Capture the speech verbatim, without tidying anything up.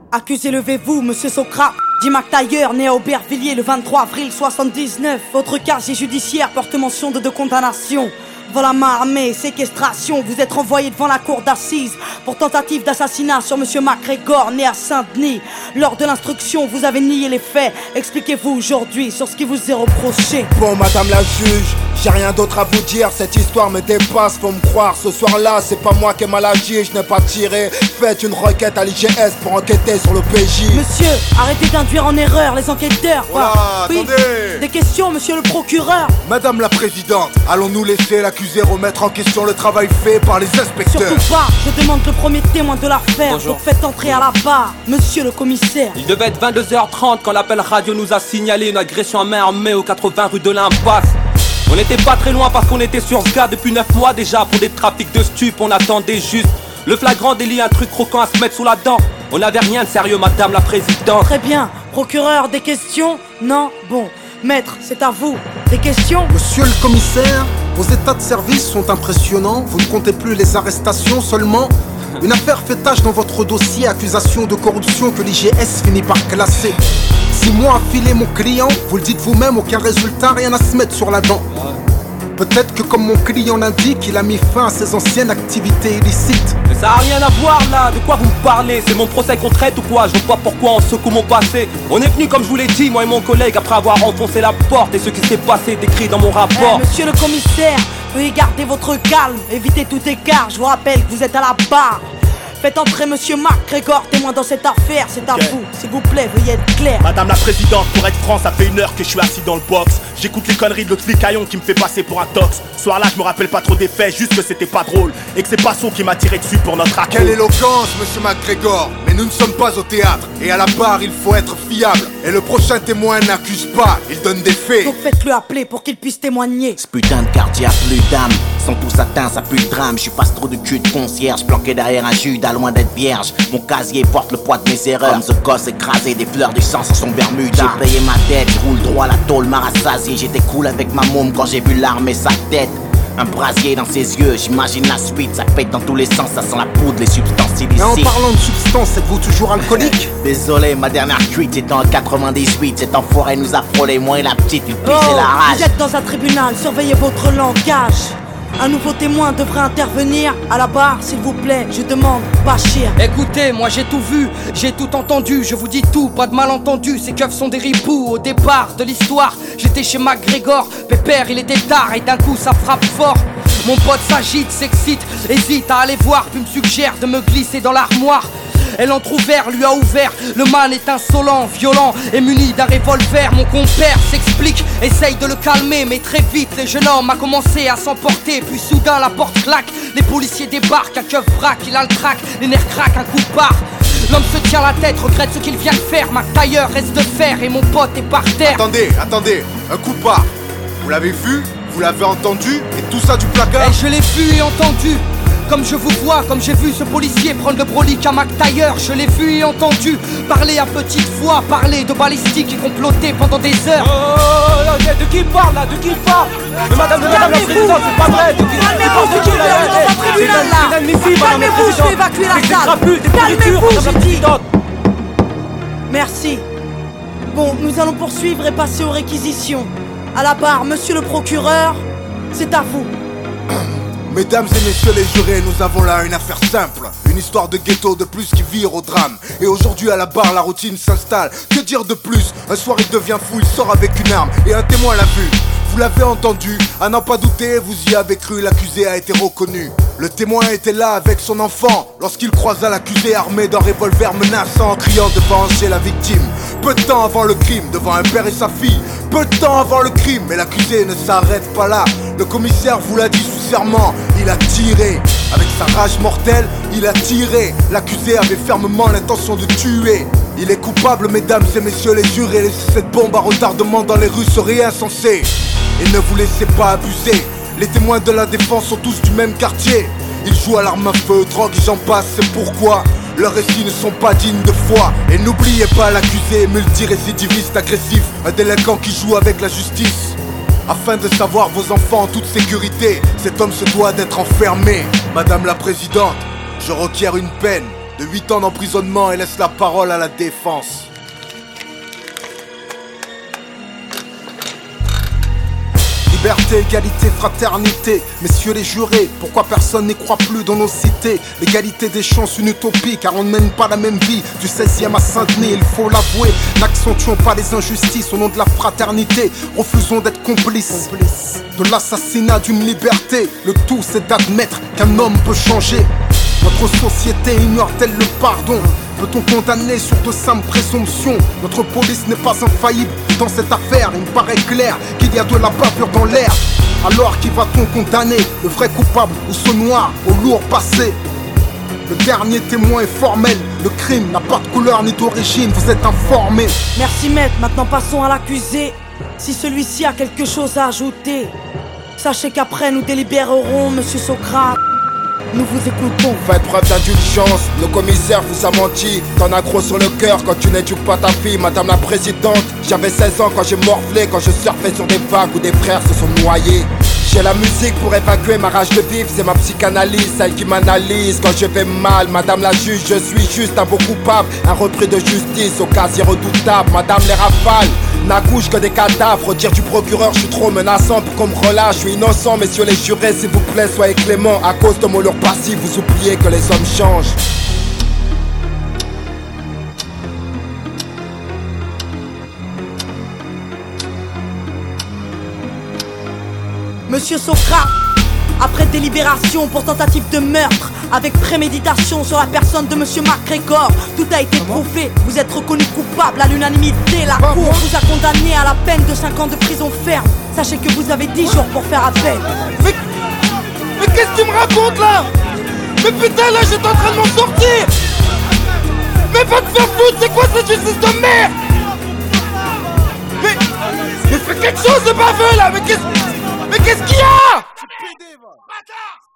Accusé, levez-vous, monsieur Socrate. Dit McTayer, né à Aubervilliers le vingt-trois avril soixante-dix-neuf. Votre casier judiciaire porte mention de deux condamnations. Devant la main armée, séquestration, vous êtes renvoyé devant la cour d'assises pour tentative d'assassinat sur monsieur MacGregor, né à Saint-Denis. Lors de l'instruction, vous avez nié les faits. Expliquez-vous aujourd'hui sur ce qui vous est reproché. Bon, madame la juge, j'ai rien d'autre à vous dire, cette histoire me dépasse, faut me croire. Ce soir-là, c'est pas moi qui ai mal agi, je n'ai pas tiré. Faites une requête à l'I G S pour enquêter sur le P J. Monsieur, arrêtez d'induire en erreur les enquêteurs, quoi. Voilà, oui, attendez. Des questions, monsieur le procureur. Madame la présidente, allons-nous laisser l'accusé remettre en question le travail fait par les inspecteurs? Surtout pas, je demande le premier témoin de l'affaire. Bonjour. Donc faites entrer à la barre, monsieur le commissaire. Il devait être vingt-deux heures trente quand l'appel radio nous a signalé une agression à main armée au quatre-vingts rue de l'Impasse. On n'était pas très loin parce qu'on était sur ce gars depuis neuf mois déjà. Pour des trafics de stupes, on attendait juste le flagrant délit, un truc croquant à se mettre sous la dent. On n'avait rien de sérieux, madame la présidente. Très bien, procureur, des questions? Non? Bon, maître, c'est à vous. Des questions? Monsieur le commissaire, vos états de service sont impressionnants. Vous ne comptez plus les arrestations seulement. Une affaire fait tache dans votre dossier, accusation de corruption que l'I G S finit par classer. Six mois à filer mon client, vous le dites vous-même, aucun résultat, rien à se mettre sur la dent. Peut-être que comme mon client l'indique, il a mis fin à ses anciennes activités illicites. Mais ça a rien à voir là, de quoi vous me parlez? C'est mon procès qu'on traite ou quoi? Je vois pas pourquoi on secoue mon passé. On est venu comme je vous l'ai dit, moi et mon collègue, après avoir enfoncé la porte. Et ce qui s'est passé décrit dans mon rapport. Eh, monsieur le commissaire, veuillez garder votre calme, évitez tout écart. Je vous rappelle que vous êtes à la barre. Faites entrer monsieur MacGregor, témoin dans cette affaire, c'est okay. à vous, s'il vous plaît, veuillez être clair. Madame la présidente, pour être franc, ça fait une heure que je suis assis dans le box. J'écoute les conneries de l'autre flicaillon qui me fait passer pour un tox. Ce soir-là, je me rappelle pas trop des faits, juste que c'était pas drôle. Et que c'est Passot qui m'a tiré dessus pour notre accro. Quelle éloquence, monsieur MacGregor. Mais nous ne sommes pas au théâtre. Et à la barre, il faut être fiable. Et le prochain témoin n'accuse pas, il donne des faits. Donc faites-le appeler pour qu'il puisse témoigner. Ce putain de quartier a plus d'âme. Sont tous atteints, ça pue le drame. J'suis pas trop de cul de concierge, planqué derrière un Judas loin d'être vierge. Mon casier porte le poids de mes erreurs. Comme ce gosse écrasé, des fleurs du sang sur son Bermuda. J'ai payé ma dette, j'roule droit à la tôle, m'a rassasié. J'étais cool avec ma môme quand j'ai vu l'arme et sa tête. Un brasier dans ses yeux, j'imagine la suite. Ça pète dans tous les sens, ça sent la poudre, les substances illicites. Mais en parlant de substances, êtes-vous toujours alcoolique? Désolé, ma dernière cuite c'était en quatre-vingt-dix-huit. Cet enfoiré nous a frôlé, moi et la petite, il pissait Oh, la rage. vous êtes dans un tribunal, surveillez votre langage. Un nouveau témoin devrait intervenir. À la barre, s'il vous plaît, je demande, Bachir. Écoutez, moi j'ai tout vu, j'ai tout entendu. Je vous dis tout, pas de malentendu. Ces keufs sont des ripoux. Au départ de l'histoire, j'étais chez MacGregor. Pépère, il était tard et d'un coup ça frappe fort. Mon pote s'agite, s'excite, hésite à aller voir, puis me suggère de me glisser dans l'armoire. Elle entrouvert, lui a ouvert. Le man est insolent, violent et muni d'un revolver. Mon compère s'explique, essaye de le calmer, mais très vite le jeune homme a commencé à s'emporter. Puis soudain la porte claque, les policiers débarquent. Un keuf braque, il a le trac, les nerfs craquent, un coup de barre. L'homme se tient la tête, regrette ce qu'il vient de faire. MacTayer reste de fer et mon pote est par terre. Attendez, attendez, un coup de barre. Vous l'avez vu? Vous l'avez entendu? Et tout ça du placard? Et je l'ai vu et entendu. Comme je vous vois, comme j'ai vu ce policier prendre le brolic à MacTayer. Je l'ai vu et entendu parler à petite voix, parler de balistique et comploter pendant des heures. Oh, là, de qui il parle là? De qui il parle? Mais madame, de madame la présidente, c'est pas vrai. De qui il parle? De qui il parle? Calmez-vous, dans un tribunal là. C'est inadmissible, madame la Calmez-vous, je présidente. vais évacuer la C'est des salle. crapus, des pourritures, Calmez-vous, madame la j'ai dit. présidente. Merci. Bon, nous allons poursuivre et passer aux réquisitions. À la barre, monsieur le procureur, c'est à vous. Mesdames et messieurs les jurés, nous avons là une affaire simple. Une histoire de ghetto de plus qui vire au drame. Et aujourd'hui à la barre, la routine s'installe. Que dire de plus? Un soir il devient fou, il sort avec une arme et un témoin l'a vu. Vous l'avez entendu, à n'en pas douter, vous y avez cru, l'accusé a été reconnu. Le témoin était là avec son enfant lorsqu'il croisa l'accusé armé d'un revolver menaçant, en criant de venger la victime. Peu de temps avant le crime, devant un père et sa fille. Peu de temps avant le crime, mais l'accusé ne s'arrête pas là. Le commissaire vous l'a dit sous serment, il a tiré. Avec sa rage mortelle, il a tiré. L'accusé avait fermement l'intention de tuer. Il est coupable, mesdames et messieurs les jurés. Laisser cette bombe à retardement dans les rues serait insensé. Et ne vous laissez pas abuser. Les témoins de la défense sont tous du même quartier. Ils jouent à l'arme à feu, drogue et j'en passe, c'est pourquoi leurs récits ne sont pas dignes de foi. Et n'oubliez pas l'accusé, multirécidiviste agressif, un délinquant qui joue avec la justice. Afin de savoir vos enfants en toute sécurité, cet homme se doit d'être enfermé. Madame la présidente, je requiers une peine de huit ans d'emprisonnement et laisse la parole à la défense. Liberté, égalité, fraternité, messieurs les jurés, pourquoi personne n'y croit plus dans nos cités? L'égalité des chances, une utopie, car on ne mène pas la même vie. Du seizième à Saint-Denis, il faut l'avouer, n'accentuons pas les injustices au nom de la fraternité. Refusons d'être complices de l'assassinat d'une liberté. Le tout c'est d'admettre qu'un homme peut changer. Notre société ignore-t-elle le pardon? Peut-on condamner sur de simples présomptions? Notre police n'est pas infaillible dans cette affaire. Il me paraît clair qu'il y a de la bavure dans l'air. Alors qui va-t-on condamner? Le vrai coupable ou ce noir au lourd passé? Le dernier témoin est formel. Le crime n'a pas de couleur ni d'origine. Vous êtes informés. Merci maître, maintenant passons à l'accusé. Si celui-ci a quelque chose à ajouter, sachez qu'après nous délibérerons, monsieur Socrate. Nous vous écoutons. Faites preuve d'indulgence, le commissaire vous a menti. T'en as gros sur le cœur quand tu n'éduques pas ta fille, madame la présidente. J'avais seize ans quand j'ai morflé, quand je surfais sur des vagues où des frères se sont noyés. J'ai la musique pour évacuer ma rage de vivre, c'est ma psychanalyse, celle qui m'analyse quand je vais mal. Madame la juge, je suis juste un beau coupable, un repris de justice au casier redoutable. Madame les rafales n'accouchent que des cadavres. Dire du procureur, je suis trop menaçant pour qu'on me relâche. Je suis innocent, messieurs les jurés, s'il vous plaît, soyez clément. À cause de mon lourd passif, vous oubliez que les hommes changent. Monsieur Socrate, après délibération pour tentative de meurtre avec préméditation sur la personne de monsieur MacGregor, tout a été prouvé, vous êtes reconnu coupable à l'unanimité. La cour vous a condamné à la peine de cinq ans de prison ferme. Sachez que vous avez dix jours pour faire appel. Mais, mais qu'est-ce que tu me racontes là? Mais putain, là j'étais en train de m'en sortir. Mais va te faire foutre, c'est quoi cette justice de merde? Mais, mais fais quelque chose de baveux là. Mais qu'est-ce Mais qu'est-ce qu'il y a?